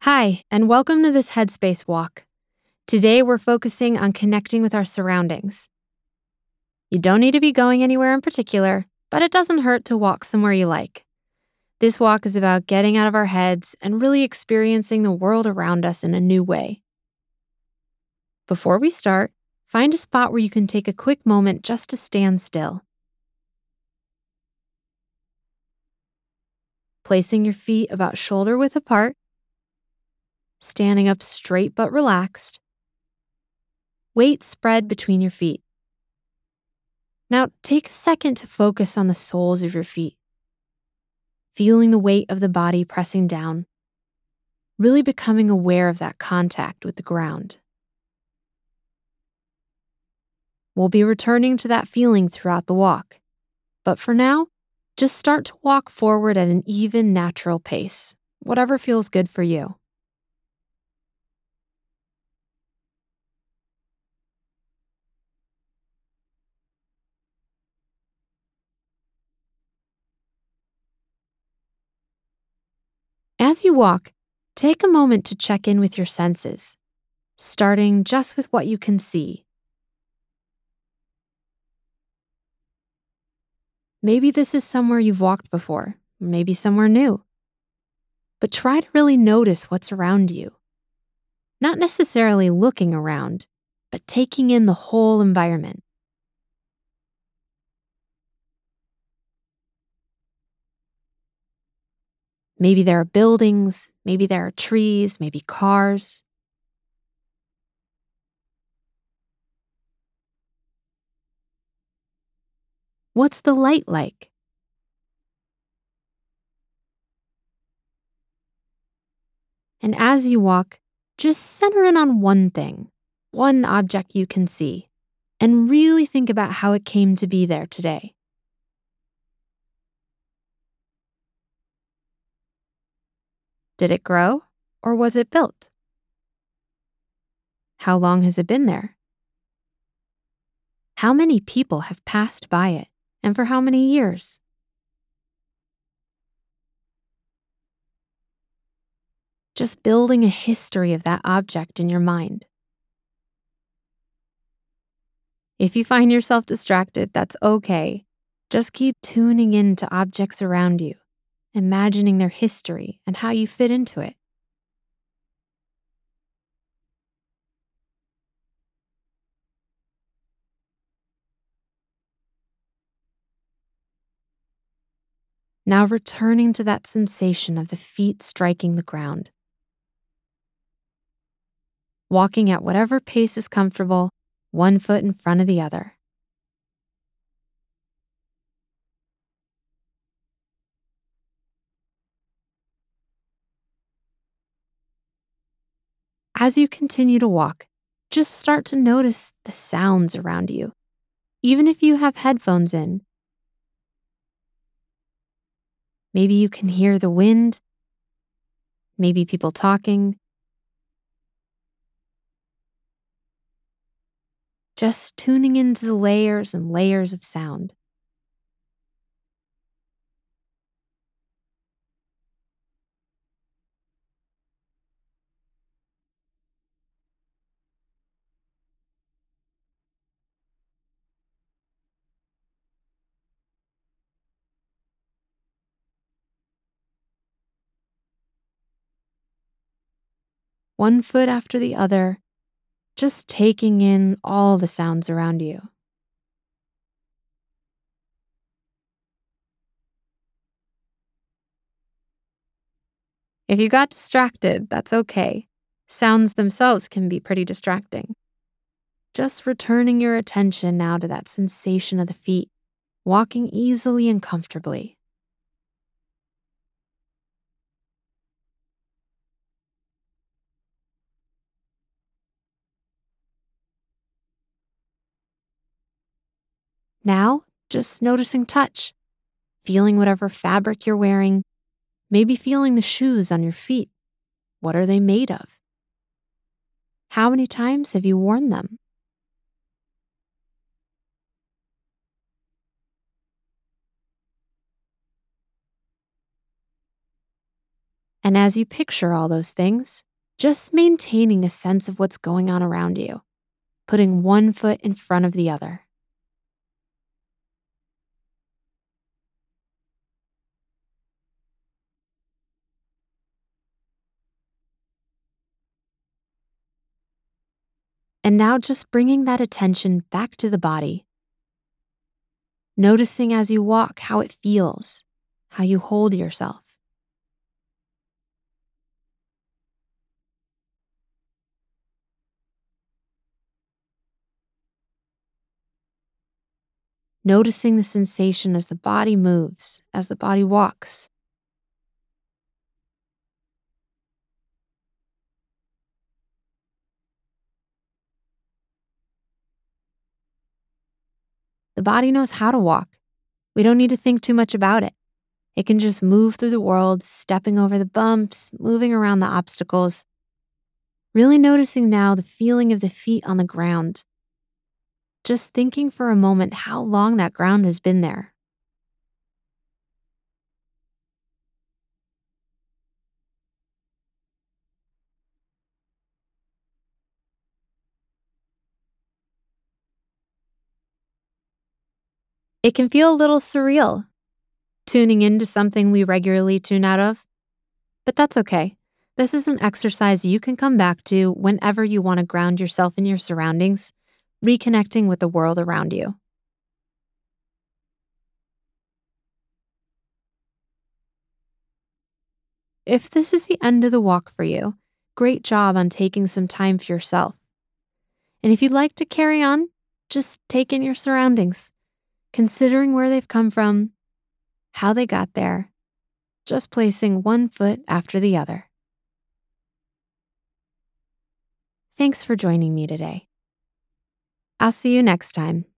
Hi, and welcome to this Headspace walk. Today we're focusing on connecting with our surroundings. You don't need to be going anywhere in particular, but it doesn't hurt to walk somewhere you like. This walk is about getting out of our heads and really experiencing the world around us in a new way. Before we start, find a spot where you can take a quick moment just to stand still. Placing your feet about shoulder width apart, standing up straight but relaxed. Weight spread between your feet. Now, take a second to focus on the soles of your feet, feeling the weight of the body pressing down, really becoming aware of that contact with the ground. We'll be returning to that feeling throughout the walk, but for now, just start to walk forward at an even, natural pace, whatever feels good for you. As you walk, take a moment to check in with your senses, starting just with what you can see. Maybe this is somewhere you've walked before, maybe somewhere new. But try to really notice what's around you. Not necessarily looking around, but taking in the whole environment. Maybe there are buildings, maybe there are trees, maybe cars. What's the light like? And as you walk, just center in on one thing, one object you can see, and really think about how it came to be there today. Did it grow, or was it built? How long has it been there? How many people have passed by it, and for how many years? Just building a history of that object in your mind. If you find yourself distracted, that's okay. Just keep tuning in to objects around you, imagining their history and how you fit into it. Now returning to that sensation of the feet striking the ground. Walking at whatever pace is comfortable, one foot in front of the other. As you continue to walk, just start to notice the sounds around you, even if you have headphones in. Maybe you can hear the wind, maybe people talking. Just tuning into the layers and layers of sound. One foot after the other, just taking in all the sounds around you. If you got distracted, that's okay. Sounds themselves can be pretty distracting. Just returning your attention now to that sensation of the feet, walking easily and comfortably. Now, just noticing touch, feeling whatever fabric you're wearing, maybe feeling the shoes on your feet. What are they made of? How many times have you worn them? And as you picture all those things, just maintaining a sense of what's going on around you, putting one foot in front of the other. And now just bringing that attention back to the body, noticing as you walk how it feels, how you hold yourself. Noticing the sensation as the body moves, as the body walks. The body knows how to walk. We don't need to think too much about it. It can just move through the world, stepping over the bumps, moving around the obstacles. Really noticing now the feeling of the feet on the ground. Just thinking for a moment how long that ground has been there. It can feel a little surreal, tuning into something we regularly tune out of. But that's okay. This is an exercise you can come back to whenever you want to ground yourself in your surroundings, reconnecting with the world around you. If this is the end of the walk for you, great job on taking some time for yourself. And if you'd like to carry on, just take in your surroundings, considering where they've come from, how they got there, just placing one foot after the other. Thanks for joining me today. I'll see you next time.